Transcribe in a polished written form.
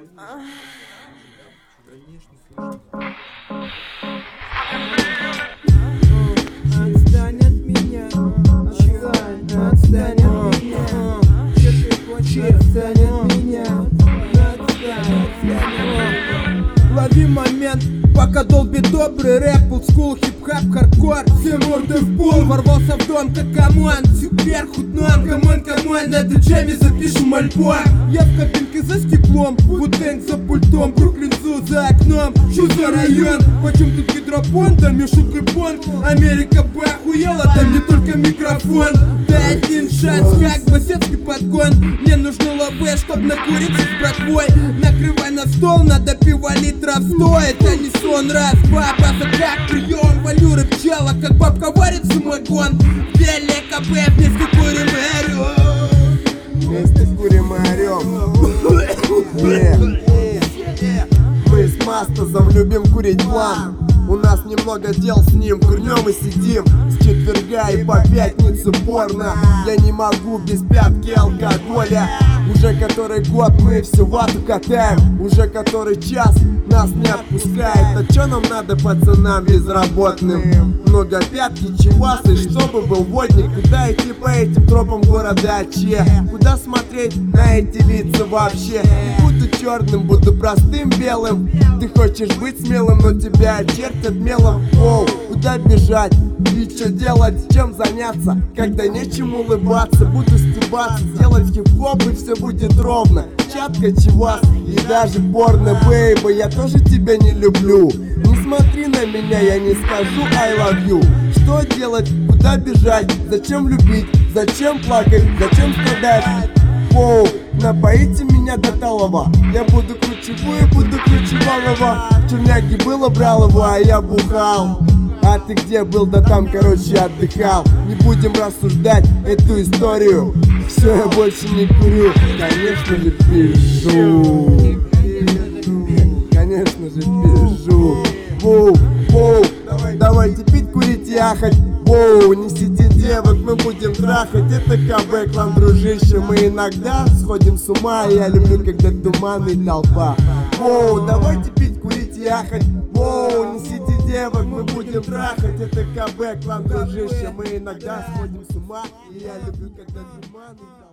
Отстань от меня, отстань от меня. Че ты хочешь? Отстань от меня, отстань от меня. Лови момент, пока долбит добрый рэп, олдскул, хип-хап, хардкор. Все морды в пол, ворвался в дом, как камон. Супер худном, камон, на диджеме запишем альбом. Я в кабинке за стеклом, Вутенг за пультом, Бруклин Зу за окном. Что за район? Почем тут гидропон? Да Мишут и понг. Америка бы охуела, там не только микрофон. Дай один шанс, как басетский подгон. Мне нужны лавэ, чтоб накуриться с братвой. Накрывай на стол, надо пива литров 100. Это не сон, раз, два, база как прием. Валю рыбчела, как бабка варит самогон. Деле КБ, вместе курим и орем. Вместе курим и орем. Мы с Мастазом любим курить план. У нас немного дел с ним, курнем и сидим с четверга и по пятницу порно. Я не могу без пятки алкоголя. Уже который год мы всю вату катаем. Уже который час нас не отпускает. А чё нам надо, пацанам безработным? Много пятки, чевасы, чтобы был водник. Куда идти по этим тропам города Че? Куда смотреть на эти лица вообще? Не буду черным, буду простым белым. Ты хочешь быть смелым, но тебя чертят мелом. Оу, куда бежать? И что делать, чем заняться, когда нечем улыбаться? Буду стебаться, делать хип-хоп и все будет ровно. Чатка, чевас и даже порно, бейба. Я тоже тебя не люблю. Не смотри на меня, я не скажу I love you. Что делать, куда бежать, зачем любить, зачем плакать, зачем страдать? Воу, напоите меня до талого. Я буду ключевую, буду ключевого. Черняги было, брал его, а я бухал. А ты где был? Да там, короче, отдыхал. Не будем рассуждать эту историю. Все, я больше не курю. Конечно же, пишу. Конечно же, пишу. Воу, воу, давайте пить, курить и ахать. Воу, несите девок, мы будем трахать. Это КБ, клан, дружище. Мы иногда сходим с ума. Я люблю, когда туман и толпа. Воу, давайте пить, курить и ахать. Воу, несите девок, мы будем трахать. Это КБ, клан, дружище. Мы иногда сходим с ума. И я люблю, когда туман и толпа.